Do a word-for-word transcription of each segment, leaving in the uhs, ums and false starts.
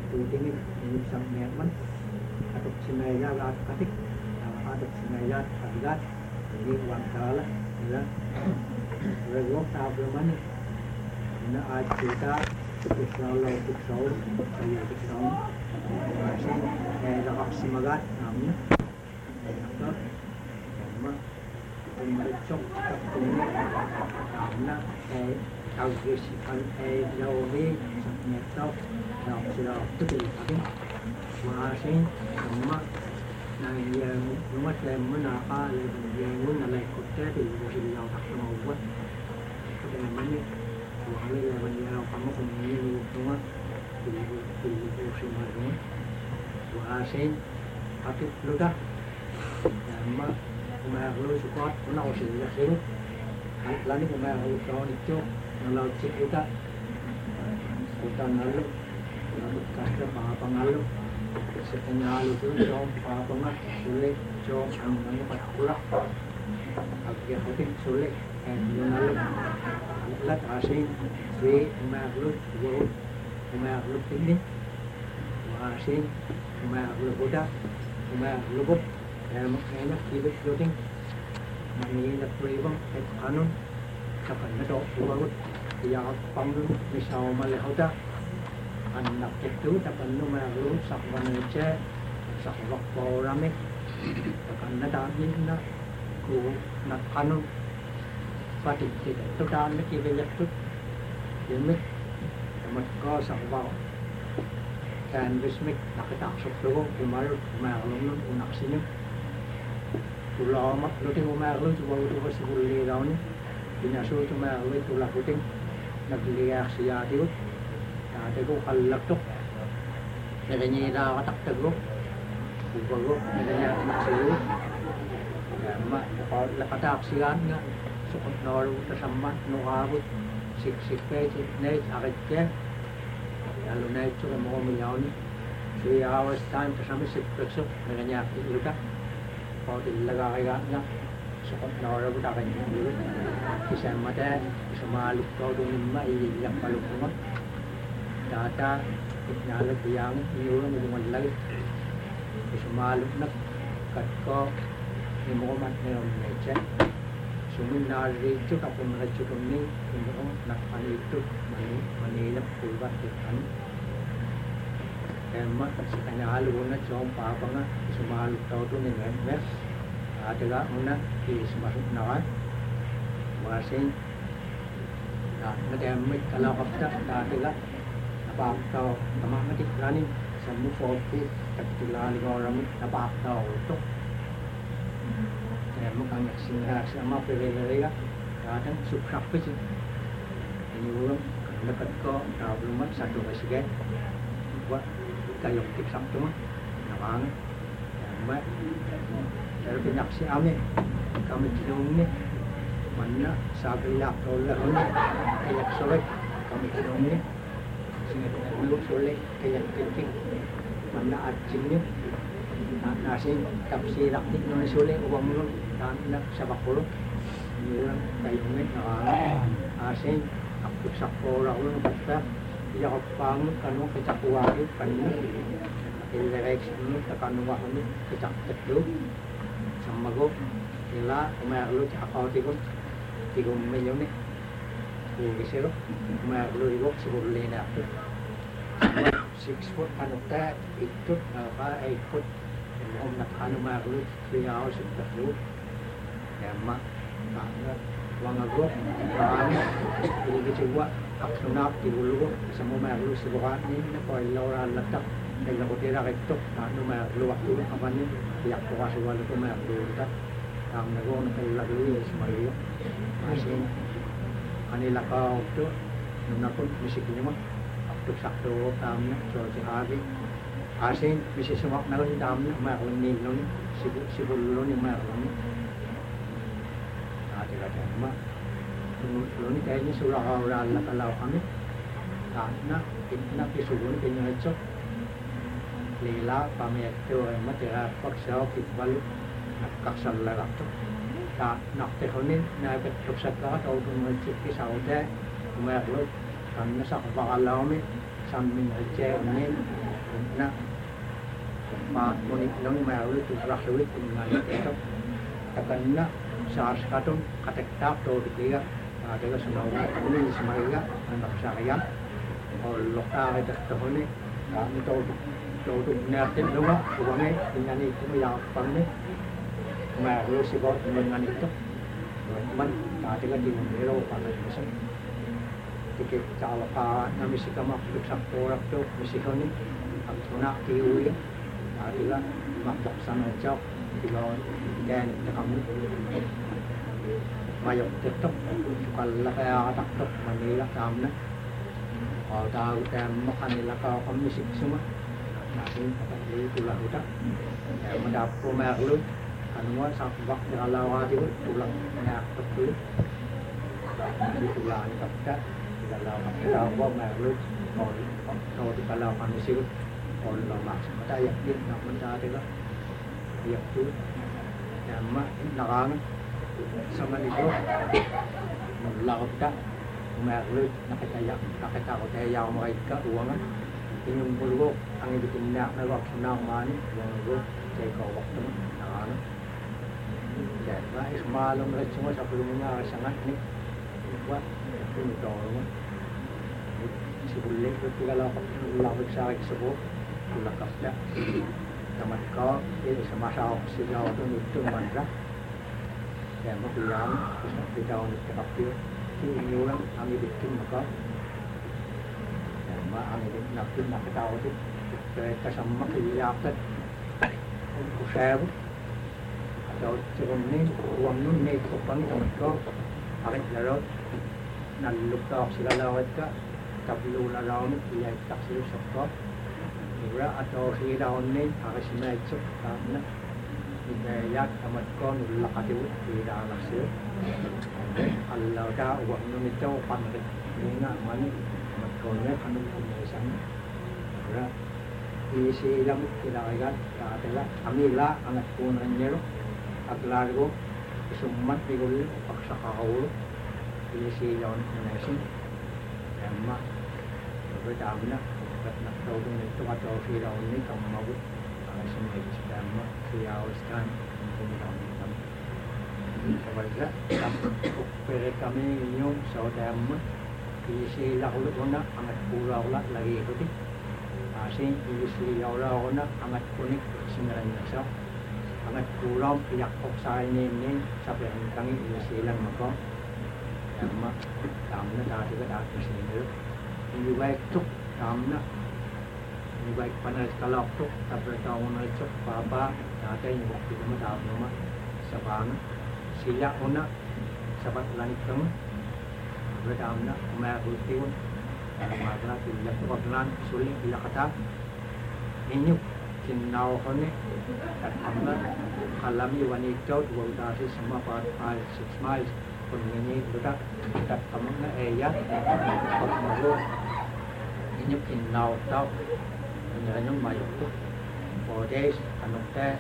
putingin ini sang merman atau sinayat atik atau sinayat agat ini uang kala ya rego tableman na aaj kita Islam Islam saya Islam masih eh lakak simagat namanya atau nama merecok tertulis karena eh agresifan eh jauhi sampai nak sudah betul tapi masih nama nah yang rumah saya mana ada yang mana lagi kota di yang tak mau buat dan mana Wahai lawan yang kamu kemudian rumah di di di rumah rumah wahasin tapi ludah nama rumah lu suka pernah usia ya sih lalu rumah lu tahun itu kalau cek kita kita nalu lalu kasih apa pengalu setengah lu tu jom apa pengat sulit jom angin pada pula agak hati sulit and nalu lat asin we maglut wo maglut ini asin maglut boda maglut yang mana kita floating mani nak pribang et kanun kapan na do buat ya panggung misal malah hoda anak itu dapat nu maglut sakwan ce sakwak porame kapan na dami na ku nak kanun Pati tidak total ni kita lihat tu, jadi kita kau sahaja kan bismik nak tak sebelum kemarin kemarin unak sini, pulau mak lu tengok kemarin tu baru tu masih boleh dah ni, punya suatu kemarin tu lah puting nak lihat siapa tu, dah tu kalau tu, jadi dah tak teruk, baru jadi nak siapa, mak kalau lepas tak siapa ni. Sukut naru tersambat nuhabut sik sik pe ne arit ke lalu naik tu mau menyau ni three hours time tersambat sik besok dengan nyak itu kan kalau dilaga agak nak sukut naru tak akan dulu kisah mata semua lu kau tu lima ini yang paling kuat data nyala tiang ni orang dengan lagi semua lu nak kat kau ni mau mat ni orang macam Suminari itu tak pernah cukup ni untuk nak pani itu mani mani nak pulvat ikan. Emak setengah halu na jom apa na semua halu tahu tu ni kan mes. Ada lah mana di semasuk nawan. Masih. Nah, macam emak kalau apa ada lah apa tahu tamam mati kerani semua fokus tak tulah lagi orang apa tahu tu. Bukan yang singgah sama pelbagai kadang subscribe je. Ini orang dekat kau dah belum satu masih buat kayu tik satu mah, namang, mat, cara pinjak si ame, kami kidung ni, mana sabilak tolak ni, kayak solek, kami kidung ni, sehingga dulu solek kayak tik, mana acing ni. Nasi tapsi rakit nol soleh uang mulu dan nak sabak puluh orang kayunya orang asin aku sakor orang baca dia opang kanu kecak wahid kanu ilek ini kanu wahid kecak teduh sama go ila umaru cakau tigun tigun menyone ku kisero umaru ibu sebut lena tu six foot kanu tak itu apa eight foot Om nak anu malu beliau sudah dulu, ya mak, mak wang agak, kami ini coba aksunap di dulu, semua malu sebuah ni, nak orang letak, kalau kita nak itu, anu malu waktu apa ni, tiap kuasa waktu itu malu kita, ang nago nak lalu semua itu, masih, ani lakau tu, nuna pun misiknya mah, waktu sakto kami, cuaca hari. Asin bisa semua nak di dalam mak ni loni sibuk sibuk loni mak loni. Ada ada mak loni kayaknya surah orang lah kalau kami. Karena kita disuruh dengan cok. Lila kami itu mak dia paksa kita balik nak kasar lah tu. Tak nak terhuni nak betul sekali atau dengan cik kisah dah mak loni karena sak bakalau ni sambil aja ni na ma moni nong ma ru tu rakhwit ngani to takanna sars katun katekta to diga ada semua ini semuanya anak saya oh lokal itu tahun ini kami tahu tahu niatin dulu uangnya dengan itu yang apa ni malu sibuk dengan itu teman ada lagi hero pada masa tiket kalau kah kami sih kamu besar orang tu mesti kau ni aku nak kiui ada lah makhluk sana jauh kalau dan kamu mayok tetap kalau kaya takut manila kamu na oh tahu kan makan nila kau kami sih semua nanti apa ini tulah udah ya mendapat merlu kanwa sabak kalau ada tulang nak betul di tulang ni kapta kalau kalau bawa merlu kalau kalau kalau kami sih kalau lama kita yakin nak mencari lah ya tu yang mak narang sama itu melakukan tak merlu nak kaya nak kaya kau kaya mereka uang ini mulu ang ibitin nak lewat senang mani yang mulu saya kau waktu narang jadi semalam mereka semua sebelumnya sangat ni buat itu dorong sebelum itu kalau lalu saya sebut tulah kasih tamat kau ini semasa sejauh itu itu mana dan kemudian kita tahu kita pilih ini orang kami bikin maka dan kami nak nak tahu itu kita sama kita dapat untuk share atau sebelum ini uang ini kupang tamat kau akan lalu nak lupa segala mereka tapi lu lalu ni dia tak selalu support juga atau segala ni harus macam karena Hidayat amat kau nulak hati tidak alasir. Allah dah uang nunita pandai ingat mana amat kau ni kanu kumisan. Kerana isi yang tidak agak adalah amilah anak kau nanyer aglar ko summat digul paksa kau isi yang kumisan. Emma berdamna nak tahu itu atau firau ni kamu mahu semua sistema siawaskan pembangunan. Sebaliknya, pada kami nyom saudara isi lahulu ona amat pulau lah lagi itu. Asin isi lahulu ona amat kunik sebenarnya sah. Amat pulau pihak koksa ini ini sampai kami isi lang maka. Yang mak tamna dah juga dah kesini. Ini baik tu tamna. Ini baik panas kalau tu tapi tahu nak cek apa ada yang waktu itu tahu nama sebab sila ona sebab langit kamu berdalam nak merah putih pun masalah tidak berkelan sulit bila kata ini kinau kau ni karena alami wanita dua dari semua part six miles pun ini sudah kita kamu na ayat kalau ini kinau tahu Yang mayu tu, four days, anok teh,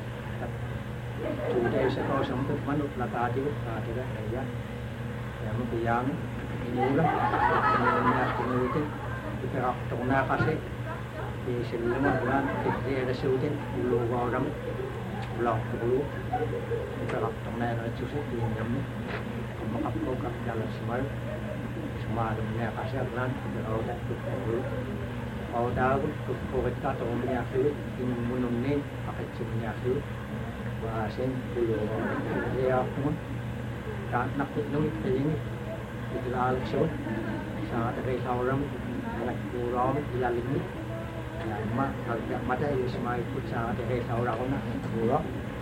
two days atau semput manut lata aja, lata aja ya. Yang mungkin ini juga, ini ini itu, kita tak nak kasih di selama bulan, kita ada sebutin bulu orang, bulu bulu, kita tak nak ada cuci di dalamnya, kamu apa kau jalan semua, semua ada kasih bulan, kita ada kita bulu. Kalau tahu kalau kita tahu menyakit ini menunggu akan menyakit bahasan bulu dia pun tak nak nunggu ini itu lalu sebut saat ada orang nak pulau jalan ini lama kalau mata ini semua ikut saat ada orang nak pulau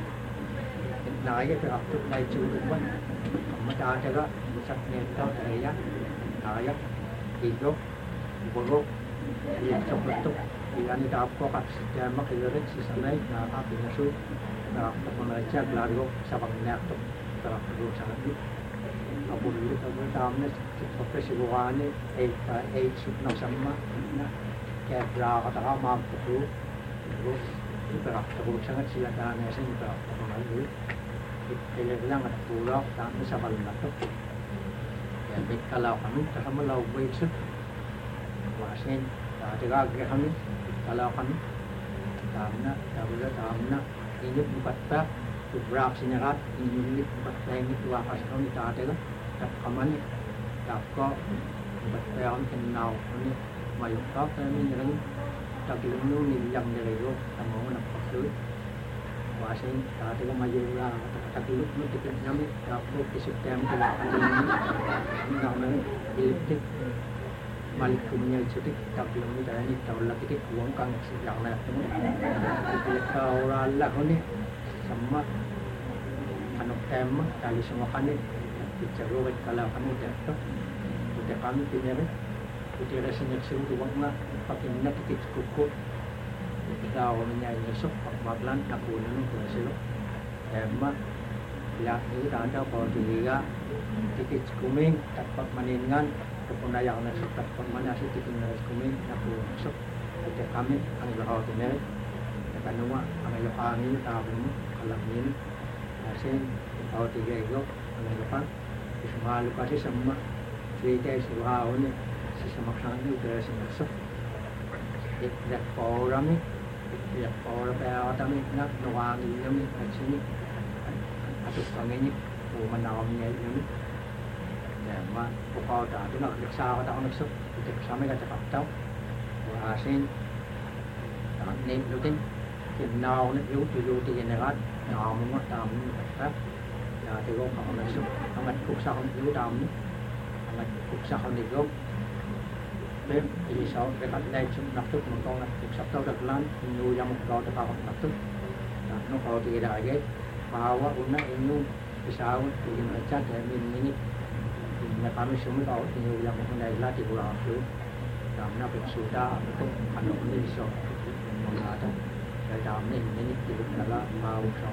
naik ke atas naik cukup pun mata ada bisa netau saya naik hidup buruk yang terbentuk yang dapat sistem makinerik sistemnya nah apa itu nah pengajar lalu sabang nyatu terap terus sangat itu apa dulu kalau tahunya seperti sebuahnya eight eight sudah sama nah kayak berapa tahun mampu terus itu terap terus sangat silakan ya saya juga pengajar itu bilang ada pulau tapi sabang nyatu ya kalau kami sama lau baik wasin jaga kami kalau kami tamna tabula tamna inyuk bukatta ubrak sinyarat inyuk bukatta ini tua kasih ni taatega tak kamani tak ko bukatta on kenau ni mayuk tak ni nang tak lunu ni yang dari lo tamu nak pakai wasin taatega mayu lah tak lu lu tiket nyami tak lu kisah tem tu ni nang nang iltik malik punya cuti tak lunu dah ni tahu lagi tiket uang kang yang nak tu kalau lah ni sama anak tem kali semua kan ni bicara kalau kamu jatuh udah kami punya ni udah rasanya seru tu uang lah pakai nak tiket cukup kita awalnya nyesok bakalan aku nunu berselo emma ya ini ada kalau dilihat titik kuming dapat maningan kepunayaan nasib dapat mana sih titik kuming aku masuk kita kami ang lahat ini kita nua ang lahat ini tahu kalau ini asin kalau tiga itu ang lahat semua lupa sih semua cerita semua ini sesama kami udah masuk itu orang ini ya orang pada kami nak nuang ini kami sini atau kami ni menawangnya ini ya mak pokok dah tu nak leksa atau nak sub kita bersama kita cakap tahu asin ni lutin kenal ni lu tu lu tu generat nama mak tamu tak ya tu orang kalau nak sub amat kuksa lu tamu amat kuksa ni lu bên thì sau cái cách này chúng nạp thức một con là sắp tới được lan nhiều dòng đó để vào nạp thức nó có thì đại cái vào á uống nó nhiều cái sao thì mình chắc là mình mình mình phải sống mới có thì nhiều dòng con này là chỉ của họ chứ làm nó bị sụt đa không hành động như sau một là trong cái làm này mình chỉ được là vào sống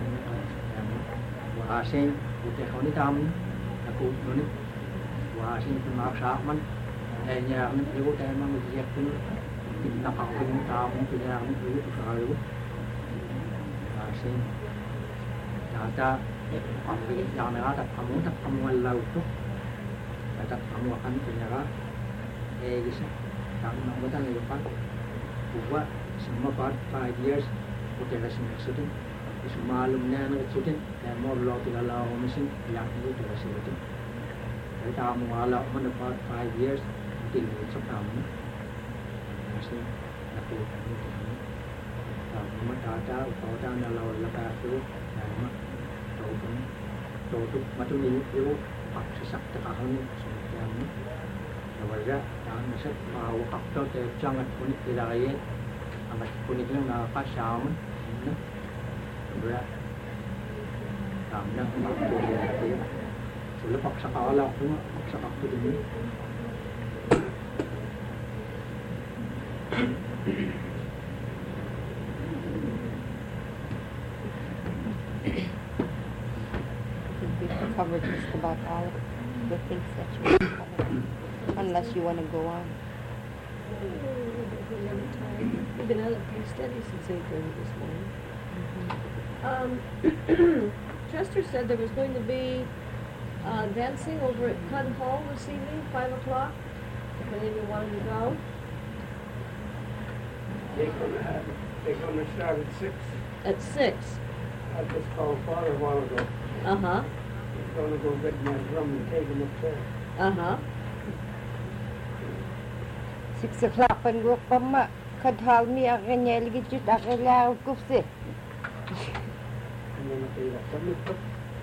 và sen của cái họ đi tam là cũng nó và sen cái máu sáp mình eh nhà mình yêu cái mà mình dẹp cái cái nắp học cái tao cũng cái nhà mình yêu cái rồi và xin ta ta học cái nhà này tập học muốn tập không ngoài lâu chút tập học một anh cái nhà đó eh cái sao tao nó có tăng nhiều phát buat semua part five years udah rasa maksudnya semua alumni yang maksudnya kayak mau lo tiga lo mesin yang itu udah rasa itu kita tahu mau lo mana part five years tinggal sekarang ni, masih aku ni tu ni, kalau macam ada, kalau ada nak lawan lepas tu, nama tahu pun, tahu tu macam ni, itu pak sesak terkahun ni, semacam ni, kalau ada, yang masa bahawa faktor terjangan pun tidak lain, amat pun itu nak apa syam, ni, berat, tam nak waktu dia, sudah pak sekolah tu, pak sekolah tu ni. We covered just about all the things that you want to cover, unless you want to go on. We've been out of pretty steady since eight thirty this morning. Mm-hmm. Um, Chester said there was going to be uh, dancing over at Cudden Hall this evening, five o'clock. If any of you wanted to go. They're gonna have, they're gonna start at six. At six. I just called Father a while ago. Uh-huh. He's gonna go get my drum and take him upstairs. Uh-huh. Six o'clock and go pama kadhal mi ang nyel gitut akela kufse. And then if they got something to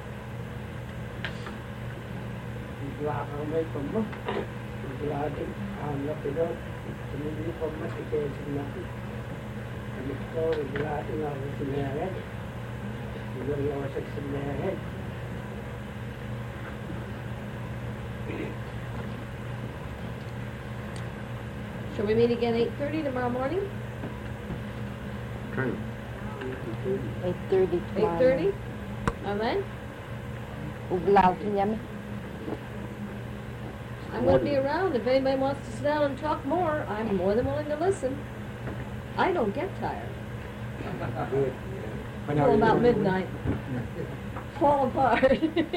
he's laughing away from me. He's laughing, I'm not it up. And then he come back again to nothing. And the floor is laughing out of their head. He's really over six in their head. Shall we meet again eight thirty tomorrow morning? True. Eight thirty tomorrow. Eight thirty? Amen. Uglaw kinyam. I'm going to be around. If anybody wants to sit down and talk more, I'm more than willing to listen. I don't get tired. Good. Until about midnight. Fall apart.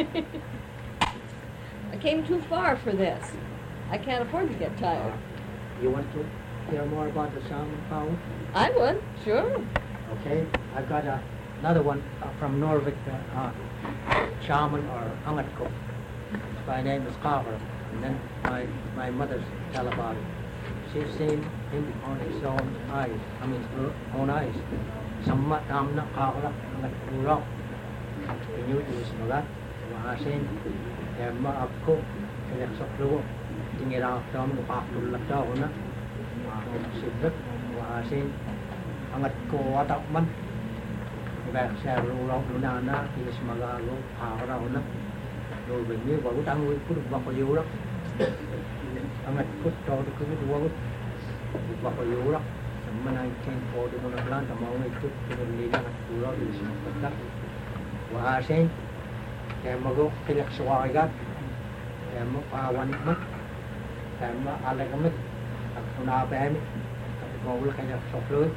I came too far for this. I can't afford to get tired. You want to hear more about the sound power? I would, sure. Okay, I've got uh, another one uh, from Norvik, uh, uh, shaman or Angatko. My name is Carver, and then my, my mother's tell about it. She's seen him on his own eyes, I mean her own eyes. Samma tamna Carver, Angatko. Inyo is magat, maasin, yamma akko, kaya saklo, tingira tam pakul daw na, sibet, maasin, angat ko watak man, ibang sa rulo lunana, is magalo, araw na, lubin niyo, bago tangoy ko, bako yurak, angat ko, tawag ko ito, wag bako yurak, sama nineteen forty mo na plan, tamaw na ito, pinulila at tulaw, is magpatak. Waasin, kaya mag-o pinaksuwakigat, kaya mo pawanik mo, kaya mo alagamit, at unapahimik, at mawala kaya soklo.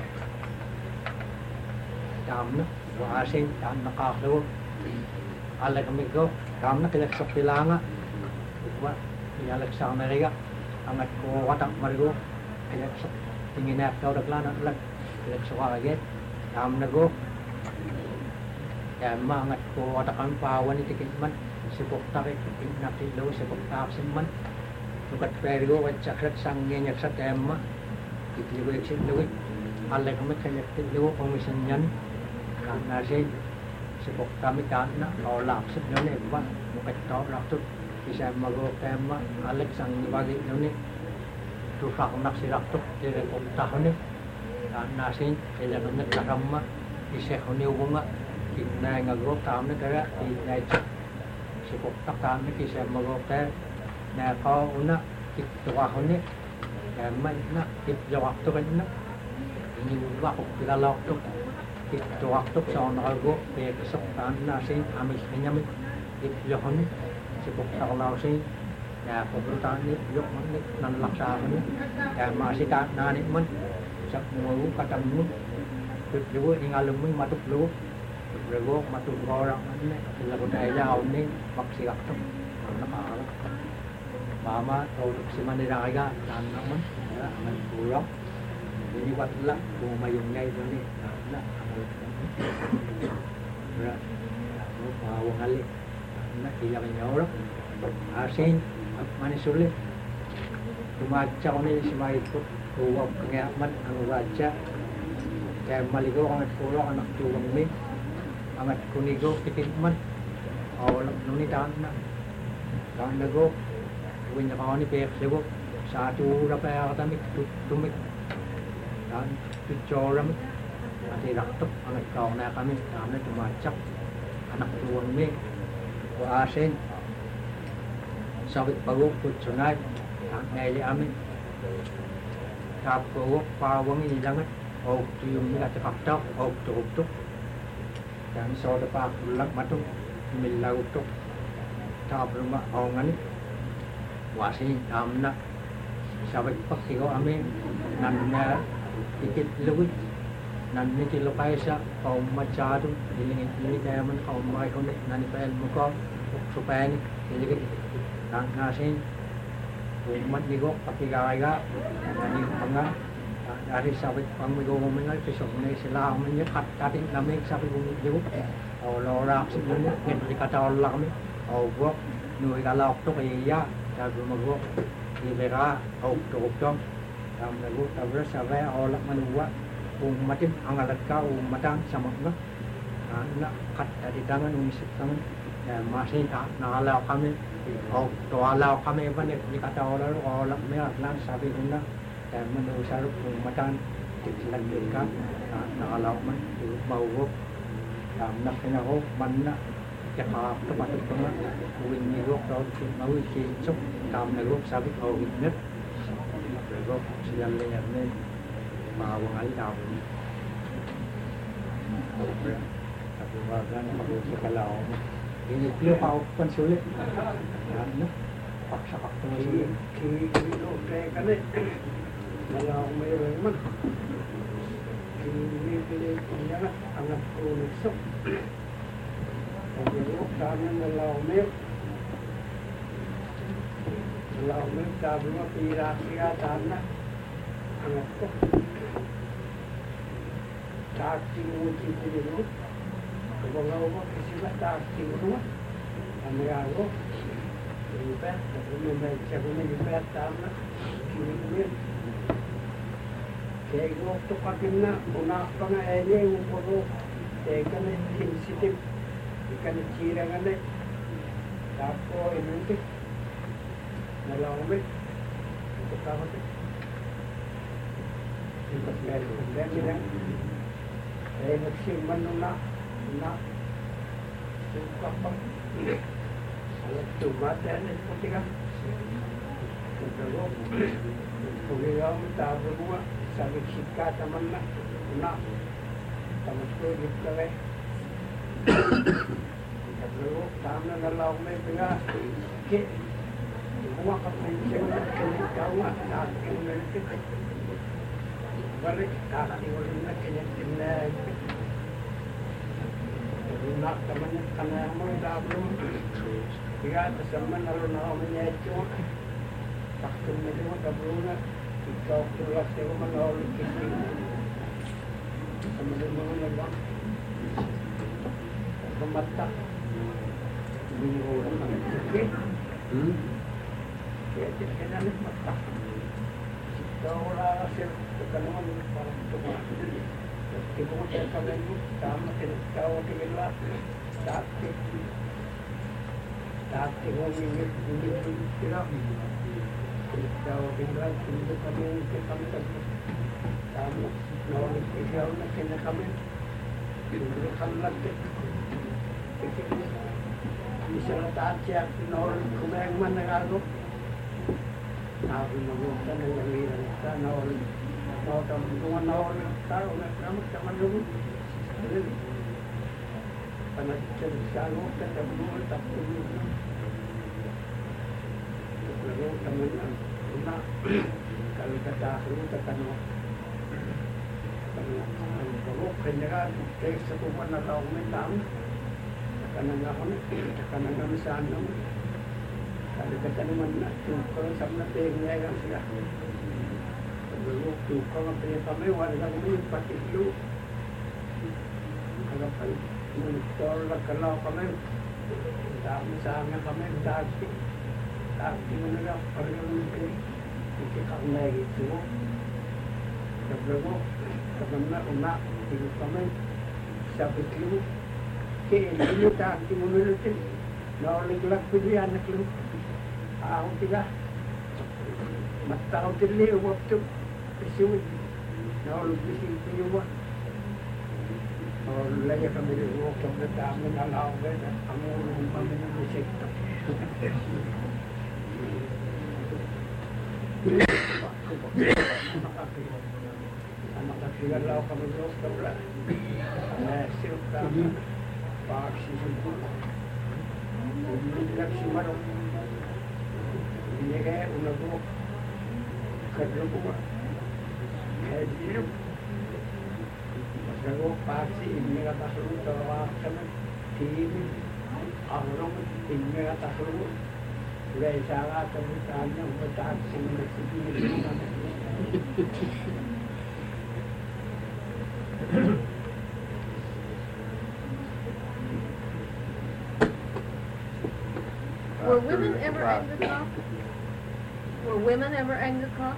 Dam na, waasin, dam na kaklo, alagamit ko, dam na pinaksuklanga, wa, pinalagsak na riga, angat ko watak marigo, pinaksak, tinginak daw daglan at lag, pinaksuwakigat, dam na go, kaya mangat ko atakan pawan ni tikit man sibuk tarik natin lo sibuk taksin man lukat perigo at sakrat sang ngenyak sa tema itligo eksin lo alay kamat kanyak tilo komisyon yan nasin sibuk kami kan na o lapsit yun eh ba lukat tao laktut isa mago tema alay sang ibagi yun eh tusak nak siraktuk dire kumtahon eh nasin kaya naman nagkarama isa ko niyo nga này ngờ gốc tám nó cái thì này chỉ có tất cả mấy cái xe mà gốc cái nhà có nó cái tòa hơn đấy cái mấy nó cái giọt tôi cái nó như vào cái là lọt tôi cái tòa tôi sau nó gốc về cái sốc tám nó sẽ làm mình cái nhâm cái giọt hơn chỉ có tàu lao sẽ nhà của chúng ta này giọt nó nằm lặp sao hơn cái mà sẽ cả na này mình sắp mua cả trăm nước được rồi đi ngang lưng mình mà tục lúa Rego matul orang ni, bila budaya jauh ni maksi waktu, mana mana. Mama tahu si mana raga dan namun, ya, aman pulang. Ini buat lah, bu mayungnya itu ni, nak amal. Berat, mau ngali, nak dia menyuruh. Asin, mana sulit. Cuma jauh ni semua ikut, buat pengaman anu raja. Kayak maligo orang pulang anak tuang ni. Angat kunigo tikit man awal nuni tan na tan nago win na ni pek sebo satu rapa kami tumik dan picoram ati raktok angat kau na kami kami tumacak anak tuang ni wa asen sabit pagok pucunai tan ngai ami kap pagok pawang ini jangan oh tium ni ati faktok oh tuk tuk dan so depan pulang matung milau tuk tahap rumah orang ni wasi amna sahabat pakai kau amin nannya ikut lebih nanti kilo kaisa kau macam tu ini ini kaya man kau mai kau ni nanti pel muka supaya ni jadi kan nasi umat ni kau pakai gaya nanti pengang dari sahabat pamigo mengal besok ni sila menye kat tadi kami sahabat bumi jauh kalau orang sebelumnya kita kata Allah kami oh buat nuai kalau tu kaya ya kalau mago di bera oh tu tu kami mago tabrak sahabat Allah menua umat ini angalat kau umatang sama enggak nak kat tadi tangan umisip tangan ya masih tak nalau kami oh tu alau kami apa ni kata Allah Allah merah lan sahabat guna dan menurut umatan diklan mereka nakalau man bau dan nak kena ho mana jaka tempat itu mana win ni rok tau mau si sok kam na rok sabit ho net rok sian le ne ma wang ali tau tapi wagan mau si kalau ini dia pau pun sulit dan paksa paksa sulit Kiri oke kan ni. Kalau may man, kini pilih punya anak unisok. Kalau kami kalau may, kalau may kami mapira siya tanah anak ko. taakting uti dulu. Kebawa-bawa kesilat taakting dulu. Amiago. Lipat, tapi memang siapa lipat tamna. Kini kayak waktu pakainya unak panga aja yang bodoh. Ikan sensitif, ikan cirangan deh. Tako ini tu, nalar med, itu kau tu. Itu semua sudah ni. Eh, masih mana nak, nak suka apa? Kalau tu mata ni seperti kan? Kalau beliau minta berdua, sambil sikap teman nak, nak. Sama sekali kita leh. Kalau tamu nalar med tengah, ke, semua kapal jangan kena kau nak nak kena kita. Balik tak diulang nak kena kena. Nak temannya kena mau dah belum. Dia bersama nalar nalar menyeju. Tak kena dia dah belum nak. Kita keluar sewa nalar kita. Sama dengan orang pemata ini orang macam hmm jadi kena ni mata kita orang hasil kekangan para tua kita macam kami ni sama kita tahu kita tapi tapi orang ini ini kita kita kita kita kami kita kami kamu naik kerja nak kena kami dulu kalah tu misalnya tak siap naik kumeng mana kalau naik naik tanah yang liar tanah naik naik tanah dua naik tahu nak kamu zaman dulu tanah cerita kita dulu tak dulu lalu teman nak kalau kata dulu kata no kalau kenyakan kes satu mana tahu mentam kanan aku kanan kami sana kalau kata mana tu kalau sama tengnya kan sudah dulu tu kalau punya kami warga kami pakai dulu kalau kami menolak kalau kami tak misalnya kami tak tak di mana orang mungkin kita kami itu sebelum karena unak itu kami sabit lu ke ini tak dimulai tu naik lak pilih anak lu aku tidak matau terlih waktu isu naik bisi pilih buat और लगे कभी वो कभी काम में ना लाओगे ना हम उनको में नहीं सीखते anak kecil lau kami terus kerja, hasil kami paksi suku, ini lagi mana, ini kayak unaku kerja buat, kerja, kerja paksi ini kata suruh terwak kami, tim, orang ini kata suruh, gaya cara kami tanya untuk taksi ini mana. Were women ever Anglican? Were women ever Anglican?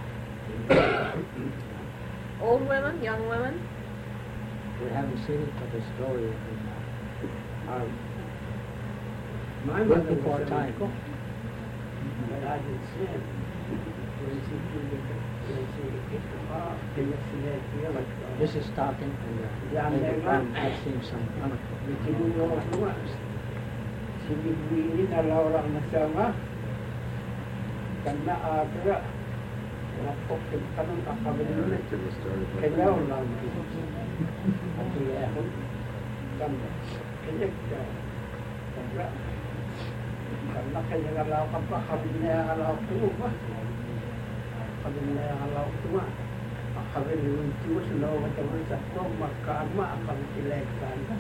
Old women, young women? We haven't seen it, but the story is our My mother before was time. but I didn't see it. When she did it, when she hit the bar, they would see that feel like This is starting and uh, Yeah, later and on then- I've seen some other the Kinuyo was the worst. Si Bigwini na laurang nasama, kanda agra, napok yung kanong kakabilin, kaya lang. At iyahon, kanda, kaya ka, kanda, kanda kaya ngalaw ka pa, kabilin na ngalaw tuwa, kabilin na ngalaw tuwa, kabilin yung tuwa sa lawa tawa sa tuwa, makama, kabilin kanda.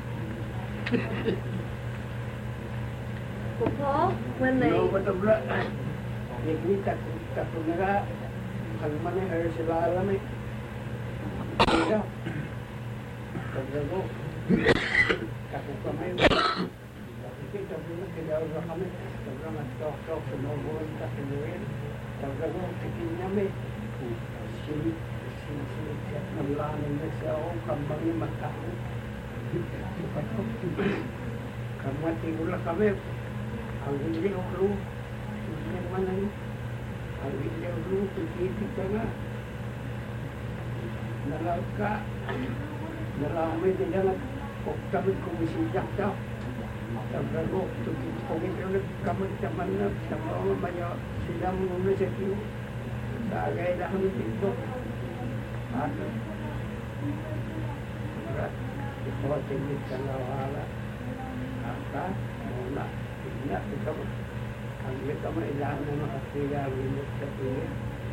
Well, Paul, when they... No, but the blood, they can eat that, that from the guy, and money, or she lie on me. Sabago, kako kami. Kita pula tidak usah kami. Sabago nagtok-tok sa mga kasinuin. Sabago tikin kami. Sini sini sini siap nalaman na siya o kambang yung matao. Kamati ulah kami. Ang hindi ulo. Hindi man ang ang hindi ulo. Tikitik ka nga. Nalaw ka. Naramay nila na kami kumisiyak daw. Sabago, kung ito nagkamagtaman na sa mga maya, sila muna sa tiyo. Sagay na kami dito. At, at, ito tingit sa nawala. Aka, muna, ina, ito, ang ito mailan na makasiya, winit sa tiyo.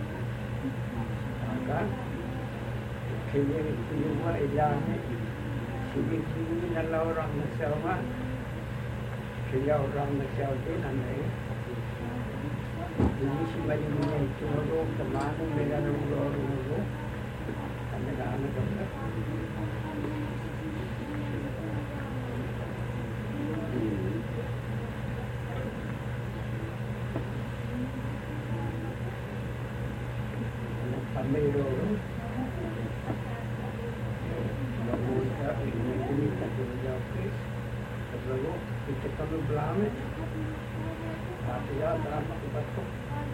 Aka, kaya ito yung mailan, sige-sige na laurang na siya nga. Kaya orang nagsaw din, ano eh. Hindi siya yung mga ituro, tamanong nila ng loro-loro. Ang nag-aanag ako na. Ang pamiroro. Mabuta, inilita ko na daw, Chris. Sabago, kita kami belame. Tapi ya, dalam aku batuk.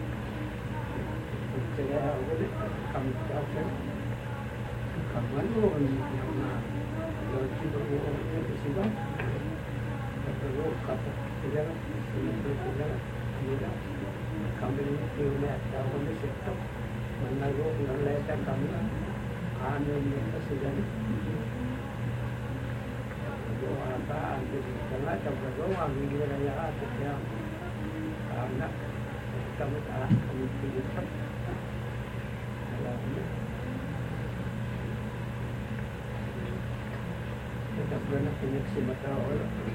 Saya boleh kami tahu. Kamu itu yang mana? Kalau kita orang di sini, sabago kata kita ini kita kita kami ini punya tahu ni sektor. Menago naleta kami, anu ni sudah ni. Apa anti karena sabago ang hindi na ya at kaya anak kami ah kami pinipot alam mo kita pernah pinagsimata o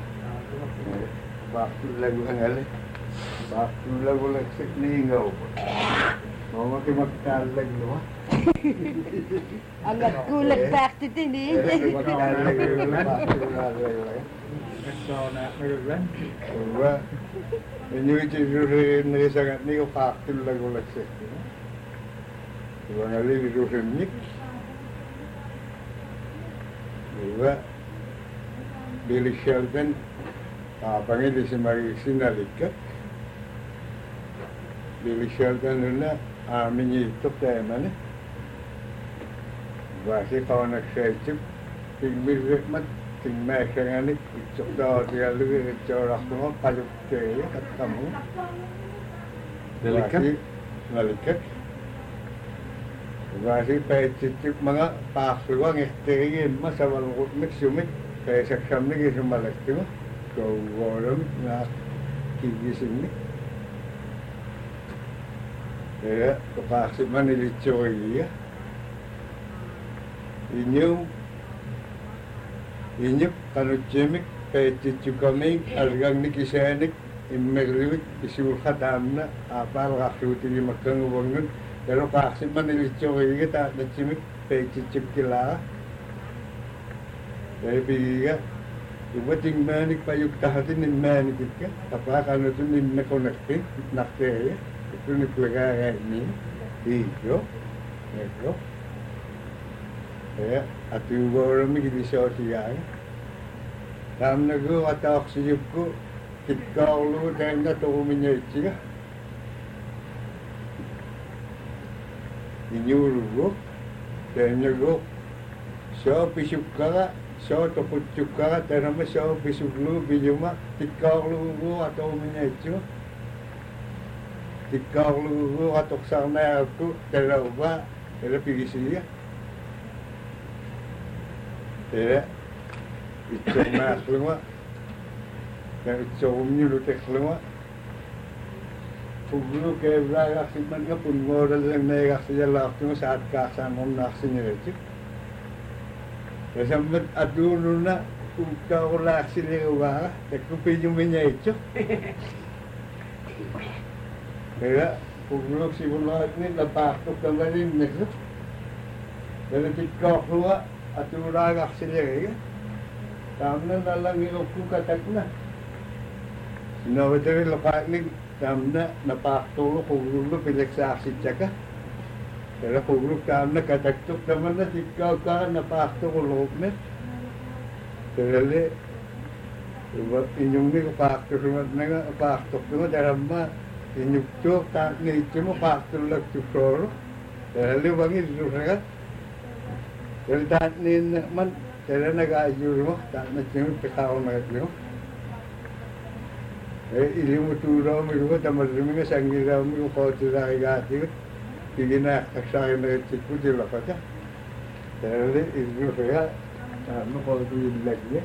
waktu lagu hangali waktu lagu lagsik ningaw mau makin magkalag no Ang nagkulag bakit din eh. magkalag So na meron. Wah, ini jadi ni sangat ni ko faktul lagu lagsik. Wah, ngali itu hemik. Wah, Billy Sheldon, apa ni si Mari Sinalikat. Billy Sheldon na amin itu tema ni. Wah, si kawan nak saya cip, tinggal mat. Ting mai kaya ni cok dah dia lu corak tu pajuk ke kat kamu. Delikat, delikat. Wasi pai cicip mga paksuang estegin masa walukut miksumik kaya saksam ni kisah malak tu. Kau orang nak kiki sini. Ya, kepaksa mana dicoi ya. Inyum Inyuk kanu cemik peci cukamik algang ni kisanik immerlik isul khatamna apal gakhuti di makang wangun kalau paksin man ilicoy kita na cemik peci cukila dari biga ibu ting manik payuk tahatin ni manik kita apa kanu tu ni nakonekti nakte itu ni pelagaya ini iyo iyo ya, atu orang ni kita siapa? Dalam negara atau oksigenku, kita lu dan kita tahu menyeci lah. Ini urut, dan negara, siapa pisukara, siapa pucukara, dan nama siapa pisuklu, bijuma, kita lu atau menyeci. Kita lu atau sana aku terlalu, terlalu pilih ya, itu nak keluar, dan itu umumnya lutek keluar. Puglu ke berapa sih mereka pun modal yang naik saja lah, tu saat kasan orang nasinya itu. Sampai adu nuna, kita orang sini orang, aku pinjamnya itu. Ya, puglu si bulan ini lepas tu kembali ni. Dan kita keluar. aturaagaarsilegiga taamna nallangiukkukatakna innovatoriloqaannik taamna napaartuulu qugullu pileksaarsittaka tala qugluk taamna kataktuq tamanna tikkaukkaa napaartuquluqne talale uba inyungniku paartusumatnaga paartuqtuga taramma inyuktuuq taaqniitsumu paartullaktuksooro talale vangillusaga tala taaqniinna man tala nagaayurumaq taaqnatsingu piqaarunagatlegu ilimutuulaumiluga tamarrumiga sangilaumigu qootilarigaatigut tiginaaqtaksaarinagitsikku tilaqata talale illusaga taaqna qootuyillakne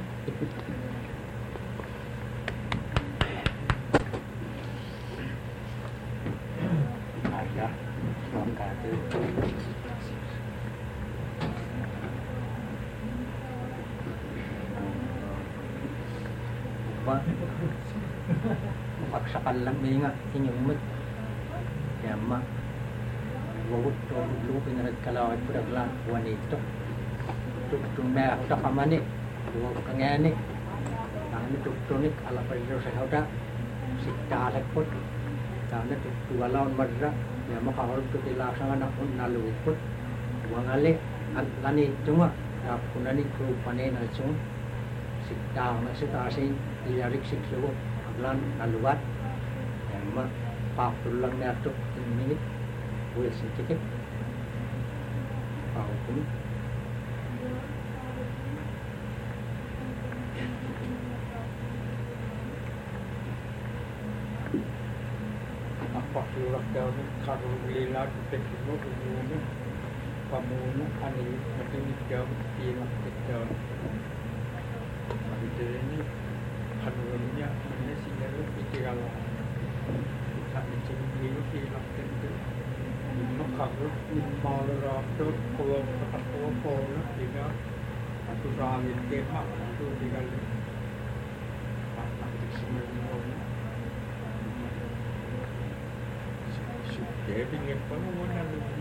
Paksakal lang nga inyong mat yama wawut to lu pinagkalawat pudaglan wanito tuktung na uta kamani duwa kangani nang tuktunik ala payo sa hauta siktalak pot tana tuktualaon madra yama kahor to tilaksanga na unalu pot wangale lani tunga tapunani ku pane na chung sikta na sitasin ilarik siklo lan naluat yama papulang natuk ini boleh sedikit apapun apa surat daun karun lila tekno umum kamu ani mungkin jam tiga jam ini kanunnya ini sinyal pikiran tak mencuri itu lakukan itu lima kali lima ratus kalau tak kalau kalau tiga satu kali tema itu tiga kali tak semua sudah dengan penguatan lebih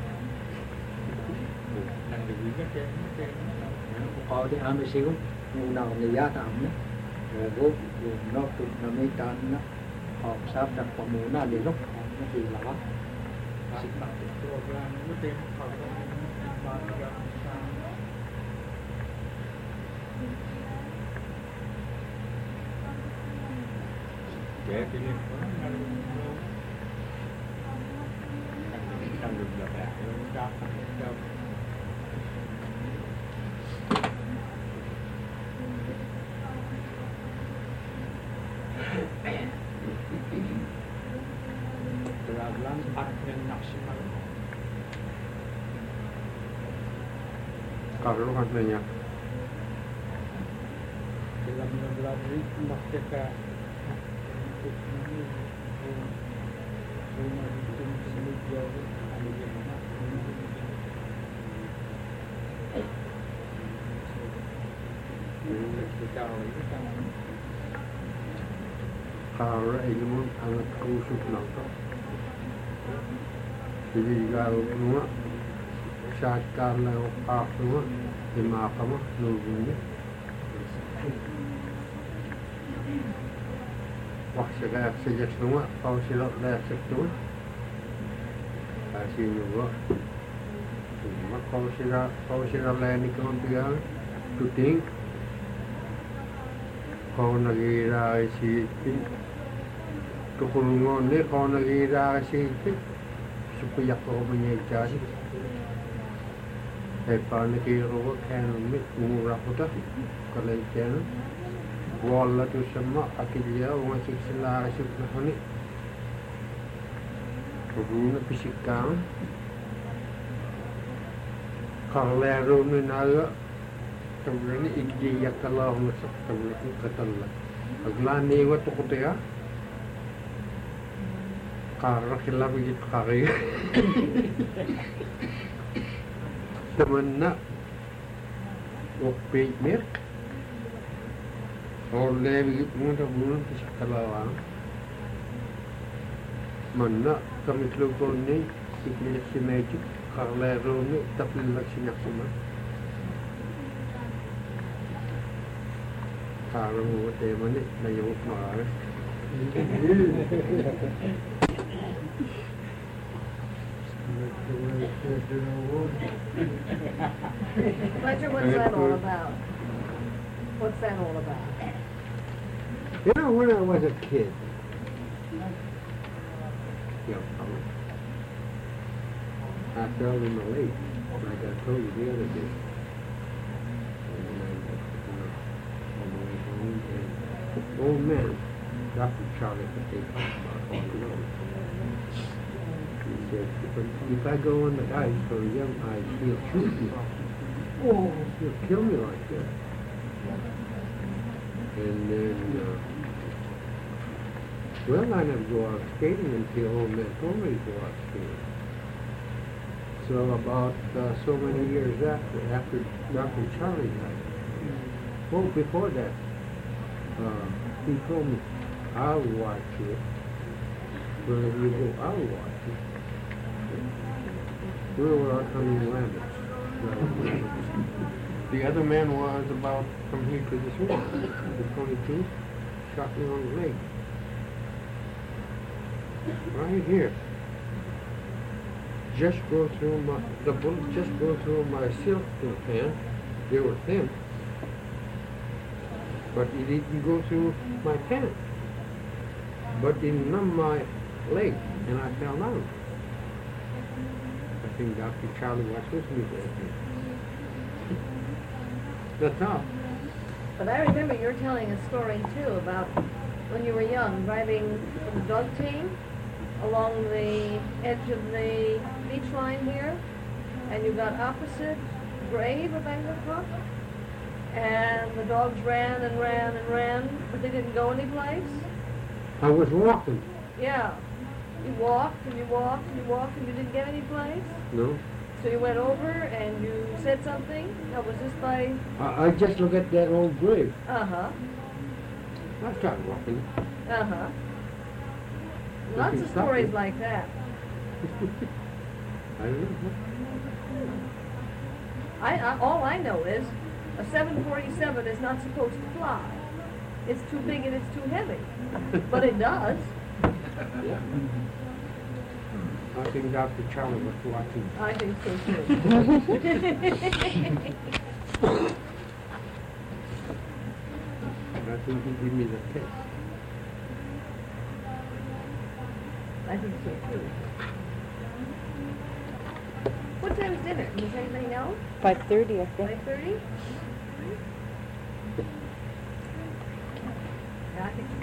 năng lebih kan kalau dia ambil sih nào người giá tạm nữa rồi gốc nó tụt nó mới tan nó họp sáp đặt vào mũ nó để lúc nó thì là bắt xịt bắt đượcตัวlà nó tên họ nó ba cái để cái này nó đang được được là nó ra đâu Terlalu artinya maksimal. Kalau katanya dalam melalui mereka rumah itu semuanya ada yang nak kita ini kan kalau ilmu alat kusuk nafsu jadi kalau semua saat kalau apa di mahkamah nunggunya wah sekarang sejak semua kau silap dah sektor kasih juga cuma kau silap kau silap lain ni kau biar tuting kau nagira si tukulungan ni kau nagira si supaya kau menyejari Epa nakiro kan mit murah putar kalau ikan wala tu semua akilia orang sila asyik nahani Runa pisikang kalau leru ni naga kemudian ikji yakalah masak kemudian katalah aglan ni wat kutia karena hilang begitu kari temenna waktu mir oleh begitu mudah mudah pisikalawan mana kami keluar ni ikli si magic karena leru ni tapi lagi nak semua Karang Temani, Nayok Mara. Fletcher, what's that all about? What's that all about? You know, when I was a kid, I fell in the lake, like I told you the other day. And I got, you know, on the way home, and old man, Doctor Charlie, that they talked about all the road. He said, if, if I go on the ice for a young ice, he'll shoot me. Oh, he'll kill me like that. And then, uh, well, I never go out skating until old man told me to go out skating. So about uh, so many years after, after Doctor Charlie died, well, before that, uh, he told me, I'll watch you. Wherever you go, I'll watch you. We were out hunting rabbits. The other man was about from here to this one, the twenty-two, shot me on the leg. Right here. Just go through my, the bullet just go through my silk pants. They were thin. But it didn't go through my pants. But it numbed my leg, and I fell down. I think Doctor Charlie watched with me that day. That's all. But I remember you're telling a story too about when you were young, driving the dog team along the edge of the beach line here, and you got opposite grave of Bangor Brook, and the dogs ran and ran and ran, but they didn't go anyplace. I was walking. Yeah. You walked and you walked and you walked and you didn't get any place. No. So you went over and you said something. Now, was this by... I, I just look at that old grave. Uh-huh. I started walking. Uh-huh. Lots Nothing of stopped stories me. like that. I don't know. I, I all I know is a seven forty-seven is not supposed to fly. It's too big and it's too heavy. But it does. Yeah. I think Doctor Charlie was watching. I think so too. I think he gave me the test. I think so too. What time is dinner? Does anybody know? Five thirty, I think. Five thirty? Yeah, I think.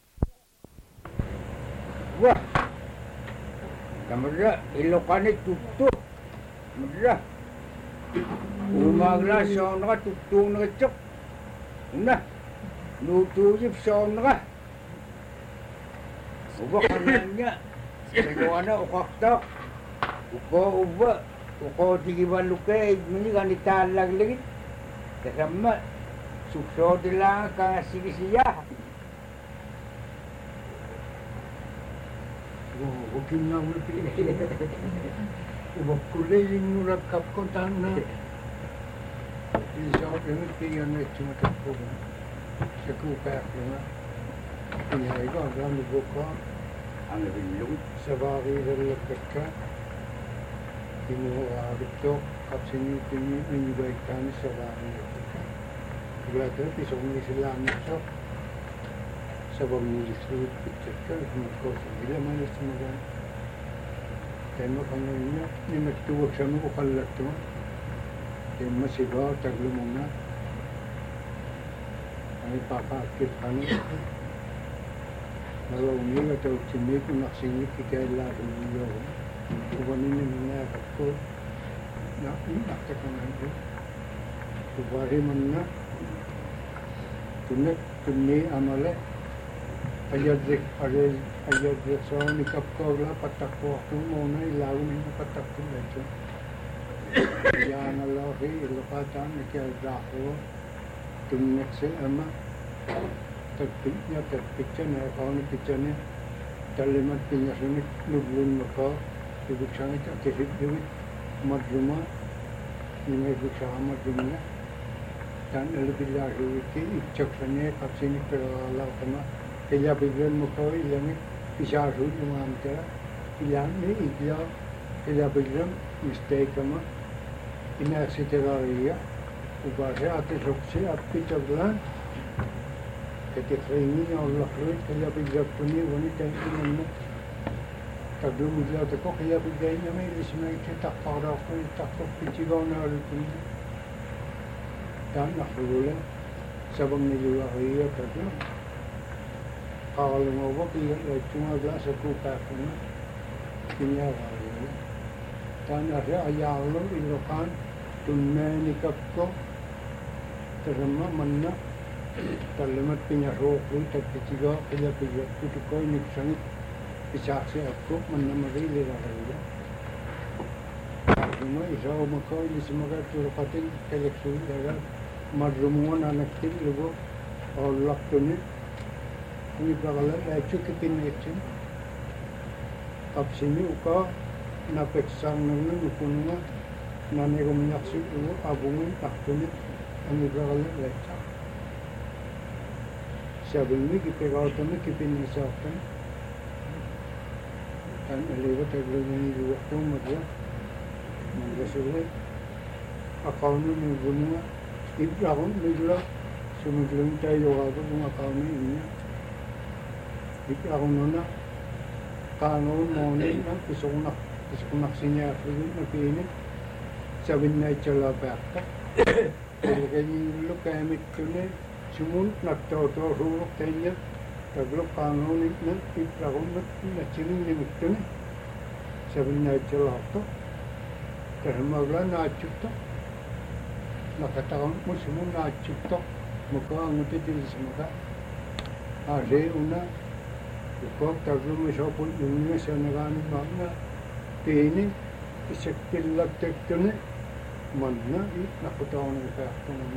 Wah. Kamera Ilocani tuktuk. Kamera. Umagla sa na tuktuk na chok. Na. Nutuyip sa na. Uba kananya. Sayawana ukaktak. Uko uba. Uko tigibalukay. Muni ganita lagligit. Kasama. Sukso lang ka sigisiya. Huwagin nga ulit pinigil. Uwagkulay yung nurakap ko tana. Isa ko pinagpiyan na itumatap ko ba. Sa kupak na. Pinay ko, ang gano'n ko. Ang rinlong. Sa bari na lakat ka. Pinuharap to. Kapsin yung pinibay ka na sa bari na lakat ka. Kaya pisok ni sila nito. Sabab nilislit picture ko sa ila malas mo ba kaya kanina ni nagtuwag sa mga kalat to kaya masigaw taglo mo na ay papakit ka na nalauni ka tawag sinig kung naksingit kaya lahat ng iyo kubanin na nangyakap ko na inakta ka na ito kubari man na tunak tunni amale Ayadrik, ayad, ayadrik, so nikapkog la patakpo ako muna ilaw na yung patakpo ito. Kaya nga laki, ilokatan, nakialdako, tumnek si ama, tagpik niya, tagpik siya na, ako na pitsa niya, talimat pinya sunit, nublun mo ko, ibig siya nga, kisip-ibig, madluma, yung ibig siya madluma niya. dan lebih lagi ki icoknya kapsini kalau kama kaya bilang muka ilang bisa rujuk mengambil ilang ni dia kaya bilang mistake kama ini aksiteraya ubahnya atas opsi api caklan ketika ini Allah rujuk kaya bilang punya wanita ini Kalau mula tu kau kaya begini, ni semua itu tak parah, kau tak tak picikan orang tu. Dan nak boleh, sebab ni juga ia kerja. Kalau mau dia cuma gelas aku pakai, ini apa? Dan ada ayah lo ilokan, tunai ni kapko, terima mana, terima punya roh, tak picikan, kaya begini, tu kau ni sangat Isaksi aku menamari liraraya. Cuma isau maka ini semoga turkatin keleksu dalam madrumuan anak tin lugu Allah tuni ini bagalan lecu kepin lecin. Kapsini uka napeksang nungun nukununga nanegum nyaksi ugu abungun taktuni ini bagalan leca. Sabungi kipegau tuni kipin nisaukan. Dan lewat terlalu dua tahun macam, macam sulit. Akaunnya menggunakan ibrahim menggunakan semua kita juga tu guna akaunnya ini. Ibrahim mana kanun mana nak kisahnya kisahnya sinya Afrika nak ini sabin naik celah berkat. Jadi kalau kami tu ni semua nak tahu tahu rumah tanya. Kalau kanun ini ibrahim nak ciri ni itu ni sebenarnya celah tu terima gelar nak cipta nak katakan semua nak cipta muka anggota diri semua ada una kau terlalu mesapun dunia senegan mana ini isekil latek tu ni mana nak katakan apa tu ni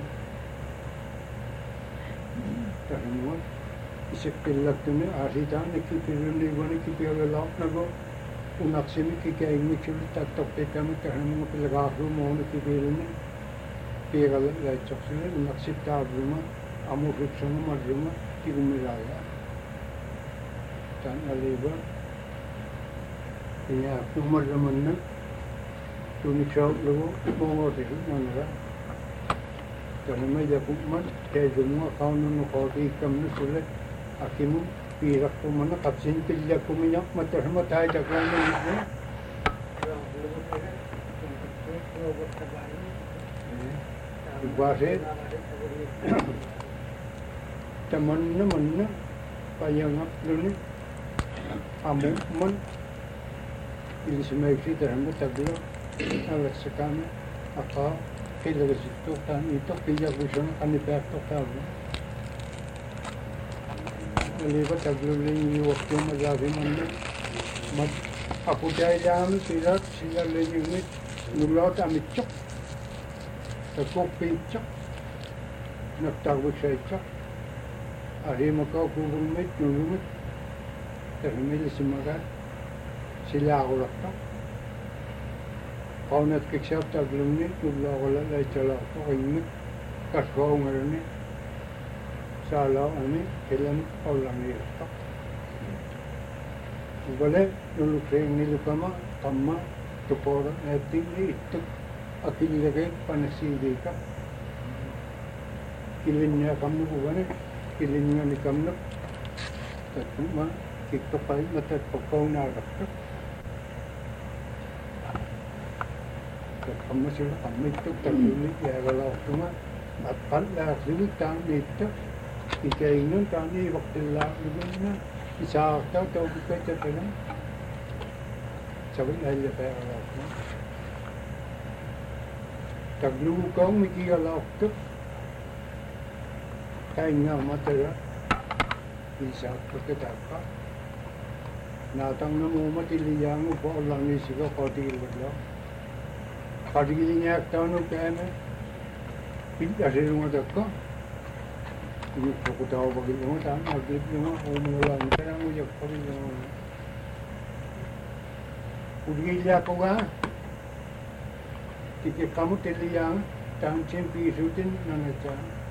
terima Isekilak tu ni aritan ni kipirun ni bani kipirun lap nago unaksimi kikay ni chuli tatok pekam kaham mo pilagaru mo ni kipirun ni pigal la choksini unaksip tabruma amu ripsona madruma kigumiraya tan aliba ya tumar zaman na tuni chau logo mo de manara tanma ya kumman kay dumo kaunun ko ti kam ni sule Akimu pirak ko mana kapsin pilya ko minyak materma tayo daklan ni. Ibase teman na mana payangap luni amu man ini semua itu terhamba tablo awak sekami apa kalau situ kan itu pilya bukan kan dipakai tahu. Lewat terlalu waktu menjadi mana, mat aku jaya jalan silat silat lagi ni nulat amit cak, takut picak, nak tahu saya cak, hari makau kubur mit nulut, terhemil semangat sila aku lakta, kau nak kisah terlalu ni nulat aku lagi celah kau ini kasau ngerni. Salah ani kelam orang ni tak. Boleh dulu kering ni lukama kamma tupor nanti ni itu akil lagi panasi deka. Kilinya kamu bukan kilinya ni kamu. Tapi mah kita paling mata pokok nak tak. Kamu sudah kamu itu terlebih ya kalau cuma apa lah sini tang itu. Ikainun kami waktu lalu ni isa tahu tahu kita cakap sabun aja perlu tak dulu kau mikir kalau tu kayaknya matera bisa kita apa natang namu mati liang upo orang ni sih kau di luar kalau di liang tahu nu kayaknya pindah dari rumah tak Ini aku tahu bagaimana tak, bagaimana umulan sekarang ujuk bagaimana. Udah lihat kau kan? Jika kamu terliang, tangchin pisutin nanacha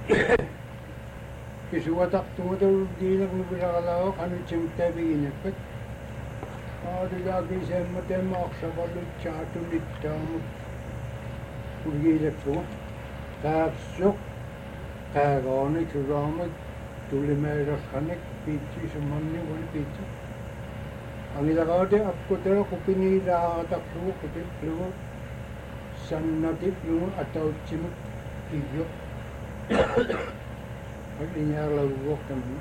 kisuwatak tumatul gilang nubilakalaw kanu chimtabiginipit adu lagi semmate maksavalu chatu littamu urgilakku taapsuk taagaani kuraamat tulimeerashanik piitsi sumanni wani piitsi angilakaade akkutera kupini raataklu kutiplu sannatiplu atauchimut kiyok Artinya lalu kami,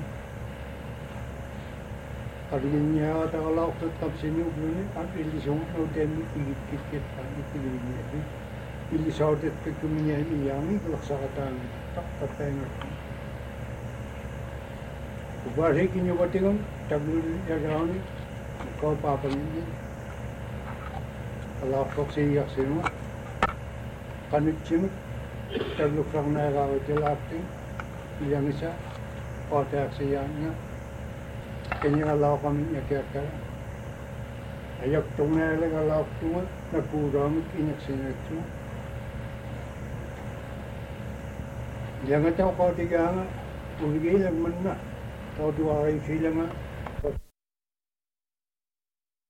artinya kalau tetap sini begini, artinya semua demi ikut-ikut kami pilihnya itu, pilih sahaja kekumnya ini yang ini laksanakan tak tertengah. Ubahnya kini bertinggal, tabur jalan kau apa ini, kalau kau siap semua, kanut cimut, tabur kerana kau jelaskan. Yang isa otak siangnya kanya kalau kami nyakir ayak tunggal kalau tuh nak kurang kinyak sini tu jangan tahu kau tiga orang pergi yang mana kau dua hari silang